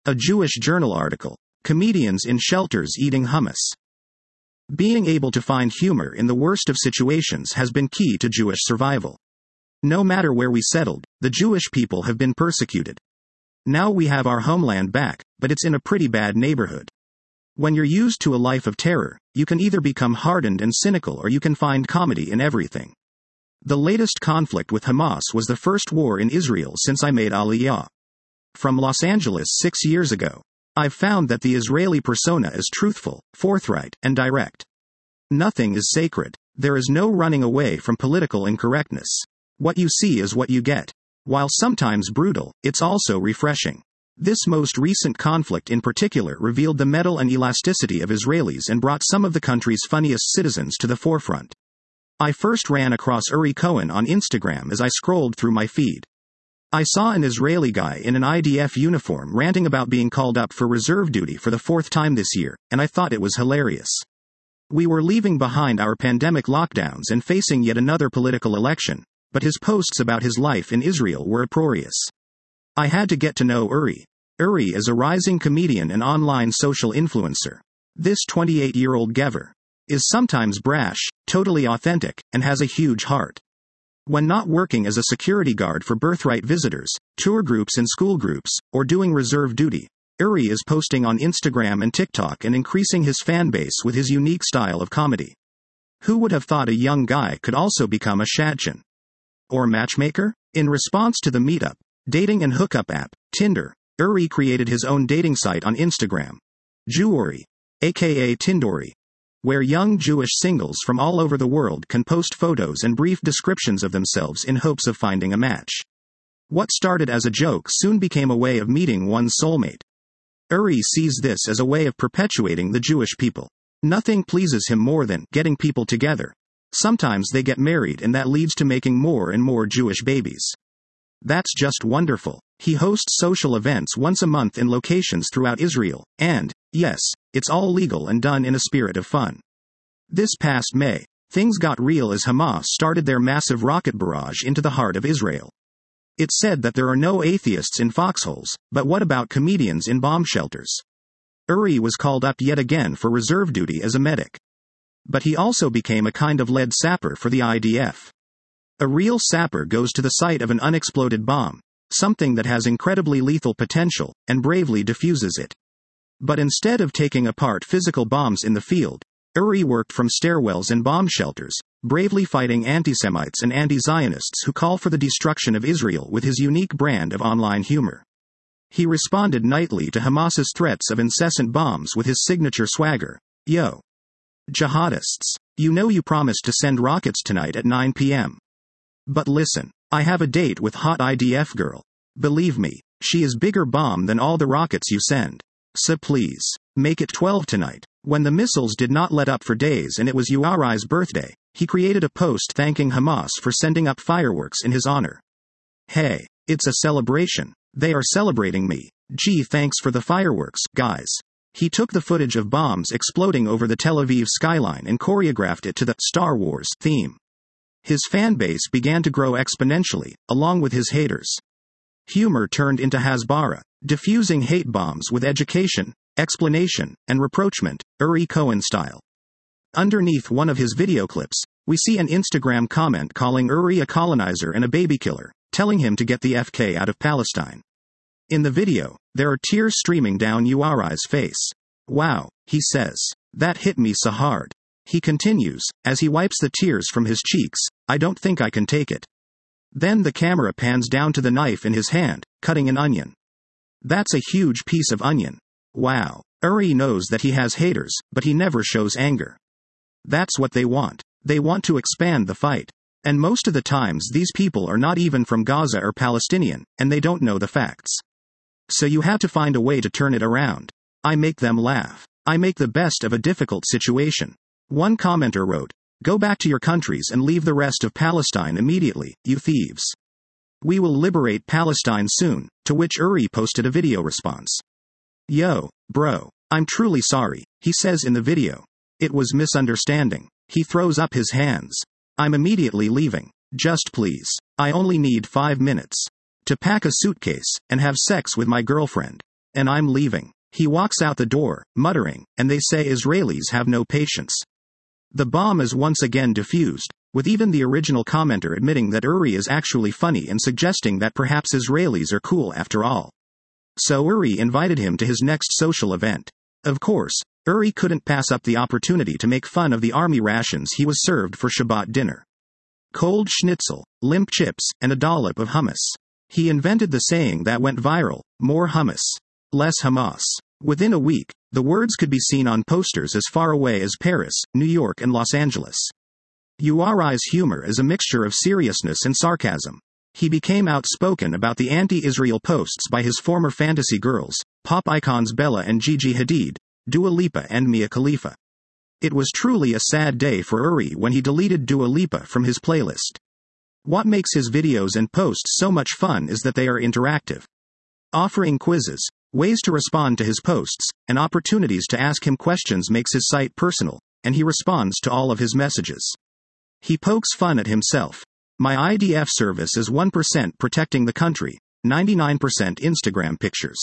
A Jewish journal article. Comedians in shelters eating hummus. Being able to find humor in the worst of situations has been key to Jewish survival. No matter where we settled, the Jewish people have been persecuted. Now we have our homeland back, but it's in a pretty bad neighborhood. When you're used to a life of terror, you can either become hardened and cynical or you can find comedy in everything. The latest conflict with Hamas was the first war in Israel since I made Aliyah from Los Angeles 6 years ago. I've found that the Israeli persona is truthful, forthright, and direct. Nothing is sacred. There is no running away from political incorrectness. What you see is what you get. While sometimes brutal, it's also refreshing. This most recent conflict in particular revealed the mettle and elasticity of Israelis and brought some of the country's funniest citizens to the forefront. I first ran across Uri Cohen on Instagram as I scrolled through my feed. I saw an Israeli guy in an IDF uniform ranting about being called up for reserve duty for the 4th time this year, and I thought it was hilarious. We were leaving behind our pandemic lockdowns and facing yet another political election, but his posts about his life in Israel were uproarious. I had to get to know Uri. Uri is a rising comedian and online social influencer. This 28-year-old Gever is sometimes brash, totally authentic, and has a huge heart. When not working as a security guard for birthright visitors, tour groups and school groups, or doing reserve duty, Uri is posting on Instagram and TikTok and increasing his fan base with his unique style of comedy. Who would have thought a young guy could also become a shadchan? Or matchmaker? In response to the meetup, dating and hookup app, Tinder, Uri created his own dating site on Instagram, Jewuri, aka Tindori, where young Jewish singles from all over the world can post photos and brief descriptions of themselves in hopes of finding a match. What started as a joke soon became a way of meeting one's soulmate. Uri sees this as a way of perpetuating the Jewish people. Nothing pleases him more than getting people together. Sometimes they get married and that leads to making more and more Jewish babies. That's just wonderful. He hosts social events once a month in locations throughout Israel, and, yes, it's all legal and done in a spirit of fun. This past May, things got real as Hamas started their massive rocket barrage into the heart of Israel. It's said that there are no atheists in foxholes, but what about comedians in bomb shelters? Uri was called up yet again for reserve duty as a medic. But he also became a kind of lead sapper for the IDF. A real sapper goes to the site of an unexploded bomb, something that has incredibly lethal potential, and bravely defuses it. But instead of taking apart physical bombs in the field, Uri worked from stairwells and bomb shelters, bravely fighting anti-Semites and anti-Zionists who call for the destruction of Israel with his unique brand of online humor. He responded nightly to Hamas's threats of incessant bombs with his signature swagger, "Yo, jihadists, you know you promised to send rockets tonight at 9 p.m. But listen, I have a date with hot IDF girl. Believe me, she is bigger bomb than all the rockets you send. So please, make it 12 tonight." When the missiles did not let up for days and it was Uri's birthday, he created a post thanking Hamas for sending up fireworks in his honor. "Hey, it's a celebration. They are celebrating me. Gee, thanks for the fireworks, guys." He took the footage of bombs exploding over the Tel Aviv skyline and choreographed it to the Star Wars theme. His fan base began to grow exponentially, along with his haters. Humor turned into Hasbara, diffusing hate bombs with education, explanation, and rapprochement, Uri Cohen style. Underneath one of his video clips, we see an Instagram comment calling Uri a colonizer and a baby killer, telling him to get the FK out of Palestine. In the video, there are tears streaming down Uri's face. "Wow," he says. "That hit me so hard." He continues, as he wipes the tears from his cheeks, "I don't think I can take it." Then the camera pans down to the knife in his hand, cutting an onion. That's a huge piece of onion. Wow. Uri knows that he has haters, but he never shows anger. That's what they want. They want to expand the fight. And most of the times these people are not even from Gaza or Palestinian, and they don't know the facts. So you have to find a way to turn it around. I make them laugh. I make the best of a difficult situation. One commenter wrote, "Go back to your countries and leave the rest of Palestine immediately, you thieves. We will liberate Palestine soon," to which Uri posted a video response. "Yo, bro, I'm truly sorry," he says in the video. "It was misunderstanding." He throws up his hands. "I'm immediately leaving. Just please. I only need 5 minutes to pack a suitcase and have sex with my girlfriend." And I'm leaving. He walks out the door, muttering, and they say Israelis have no patience. The bomb is once again defused, with even the original commenter admitting that Uri is actually funny and suggesting that perhaps Israelis are cool after all. So Uri invited him to his next social event. Of course, Uri couldn't pass up the opportunity to make fun of the army rations he was served for Shabbat dinner. Cold schnitzel, limp chips, and a dollop of hummus. He invented the saying that went viral, more hummus, less Hamas. Within a week, the words could be seen on posters as far away as Paris, New York and Los Angeles. Uri's humor is a mixture of seriousness and sarcasm. He became outspoken about the anti-Israel posts by his former fantasy girls, pop icons Bella and Gigi Hadid, Dua Lipa and Mia Khalifa. It was truly a sad day for Uri when he deleted Dua Lipa from his playlist. What makes his videos and posts so much fun is that they are interactive. Offering quizzes, ways to respond to his posts, and opportunities to ask him questions makes his site personal, and he responds to all of his messages. He pokes fun at himself. My IDF service is 1% protecting the country, 99% Instagram pictures.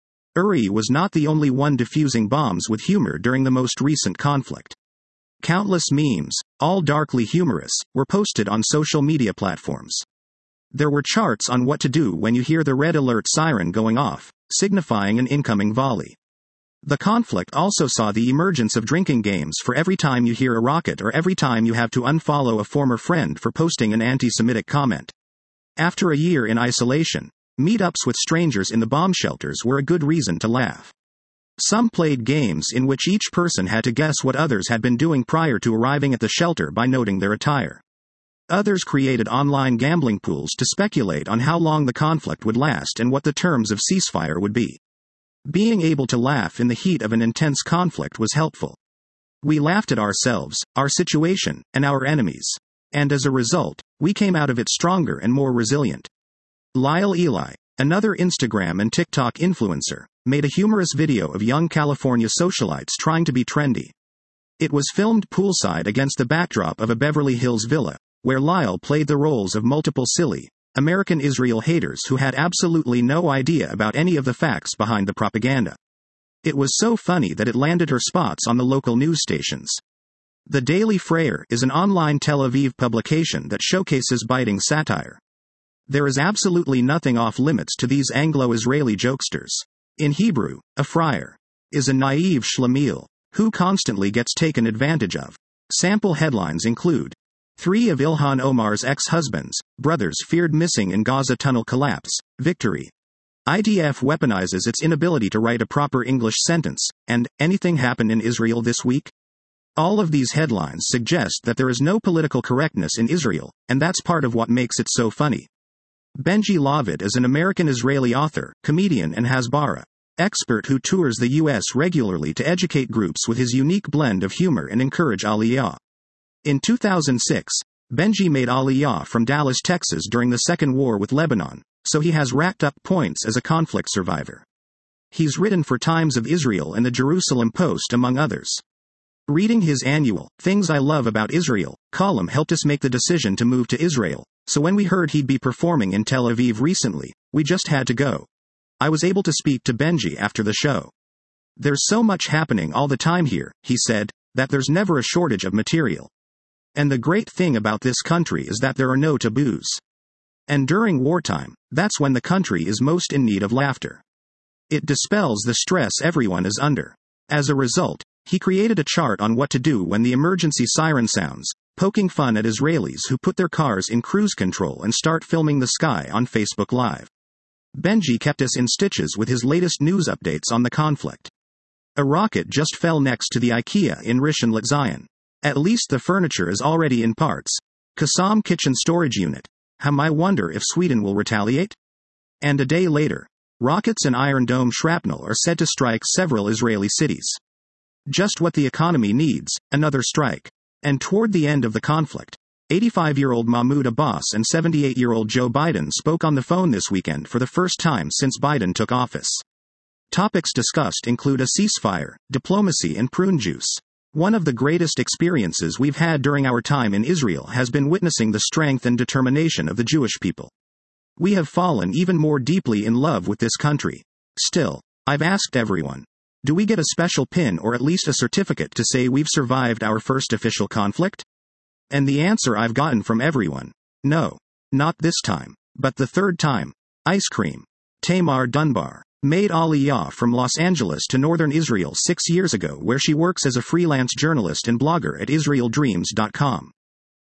Uri was not the only one defusing bombs with humor during the most recent conflict. Countless memes, all darkly humorous, were posted on social media platforms. There were charts on what to do when you hear the red alert siren going off, signifying an incoming volley. The conflict also saw the emergence of drinking games for every time you hear a rocket or every time you have to unfollow a former friend for posting an anti-Semitic comment. After a year in isolation, meetups with strangers in the bomb shelters were a good reason to laugh. Some played games in which each person had to guess what others had been doing prior to arriving at the shelter by noting their attire. Others created online gambling pools to speculate on how long the conflict would last and what the terms of ceasefire would be. Being able to laugh in the heat of an intense conflict was helpful. We laughed at ourselves, our situation, and our enemies. And as a result, we came out of it stronger and more resilient. Lyle Eli, another Instagram and TikTok influencer, made a humorous video of young California socialites trying to be trendy. It was filmed poolside against the backdrop of a Beverly Hills villa, where Lyle played the roles of multiple silly, American Israel haters who had absolutely no idea about any of the facts behind the propaganda. It was so funny that it landed her spots on the local news stations. The Daily Freyer is an online Tel Aviv publication that showcases biting satire. There is absolutely nothing off limits to these Anglo-Israeli jokesters. In Hebrew, a friar is a naive schlemiel who constantly gets taken advantage of. Sample headlines include: 3 of Ilhan Omar's ex-husbands, brothers feared missing in Gaza tunnel collapse, victory. IDF weaponizes its inability to write a proper English sentence, and anything happen in Israel this week? All of these headlines suggest that there is no political correctness in Israel, and that's part of what makes it so funny. Benji Lavid is an American-Israeli author, comedian and Hasbara expert who tours the U.S. regularly to educate groups with his unique blend of humor and encourage Aliyah. In 2006, Benji made Aliyah from Dallas, Texas during the Second War with Lebanon, so he has racked up points as a conflict survivor. He's written for Times of Israel and the Jerusalem Post among others. Reading his annual Things I Love About Israel column helped us make the decision to move to Israel, so when we heard he'd be performing in Tel Aviv recently, we just had to go. I was able to speak to Benji after the show. There's so much happening all the time here, he said, that there's never a shortage of material. And the great thing about this country is that there are no taboos. And during wartime, that's when the country is most in need of laughter. It dispels the stress everyone is under. As a result, he created a chart on what to do when the emergency siren sounds, poking fun at Israelis who put their cars in cruise control and start filming the sky on Facebook Live. Benji kept us in stitches with his latest news updates on the conflict. A rocket just fell next to the IKEA in Rishon LeZion. At least the furniture is already in parts. Qassam kitchen storage unit. I wonder if Sweden will retaliate? And a day later, rockets and Iron Dome shrapnel are said to strike several Israeli cities. Just what the economy needs, another strike. And toward the end of the conflict, 85-year-old Mahmoud Abbas and 78-year-old Joe Biden spoke on the phone this weekend for the first time since Biden took office. Topics discussed include a ceasefire, diplomacy and prune juice. One of the greatest experiences we've had during our time in Israel has been witnessing the strength and determination of the Jewish people. We have fallen even more deeply in love with this country. Still, I've asked everyone. Do we get a special pin or at least a certificate to say we've survived our first official conflict? And the answer I've gotten from everyone: no. Not this time. But the third time. Ice cream. Tamar Dunbar made Aliyah from Los Angeles to northern Israel 6 years ago, where she works as a freelance journalist and blogger at IsraelDreams.com.